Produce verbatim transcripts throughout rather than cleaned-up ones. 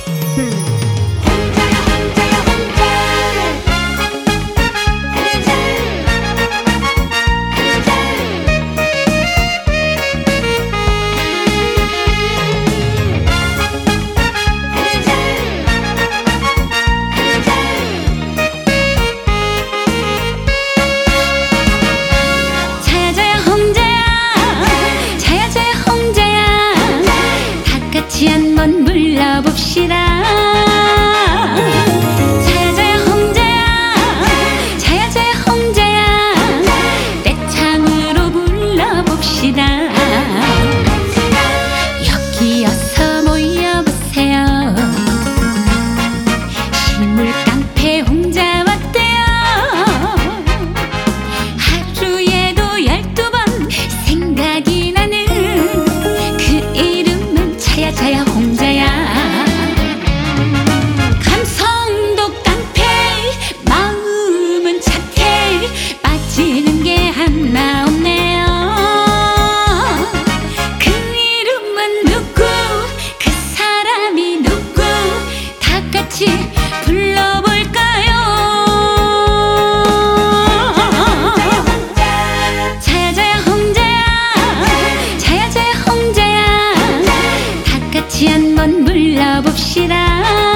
한번 불러봅시다. 자야자야 홍자야, 자야자야 홍자야, 떼창으로 불러봅시다. 여기 어서 모여보세요. 실물 깡패 홍자 왔대요. 하루에도 열두 번 생각이 나는 그 이름은 자야자야 홍자야. 감성도 깡패, 마음은 착해, 빠지는 게 하나 없네요. 그 이름은 누구, 그 사람이 누구, 다 같이 불러볼까요? 자야자야 홍자야, 자야자야 홍자야, 다 같이 한번 불러봅시다.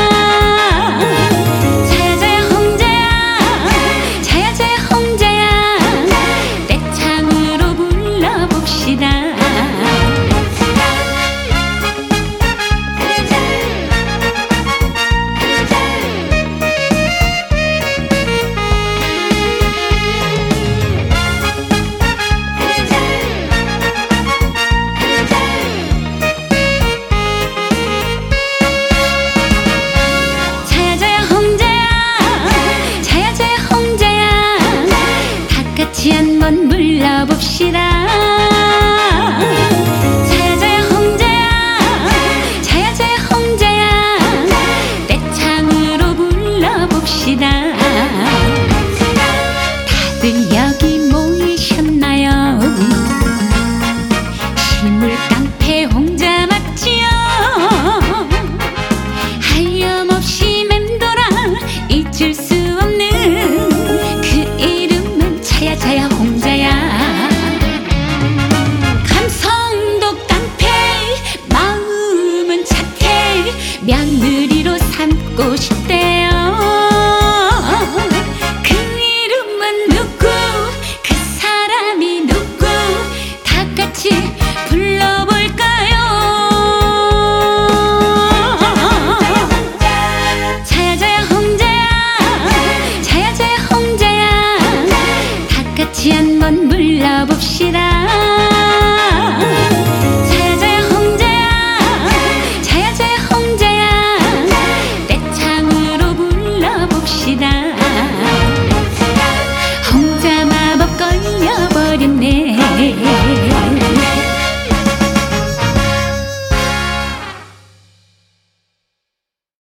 자야자야 홍자야, 자야자야 홍자야, 떼창으로 불러봅시다. 같이 한번 불러봅시다. 자야자야 홍자야, 자야자야 홍자야, 떼창으로 불러봅시다. 다들 여기 모이셨나요? 실물 깡패 홍자 맞지요? 하염없이 맴돌아 잊을 수 없는 자야자야 홍자야. 감성도 깡패, 마음은 착해, 며느리로 삼고 싶대요. 그 이름은 누구, 그 사람이 누구, 다 같이 불러볼까요? 자야자야 홍자야, 자야자야 홍자야, 같이 한번 불러봅시다. 자야자야 홍자야, 자야자야 홍자야, 떼창으로 불러봅시다. 홍자 마법 걸려버렸네.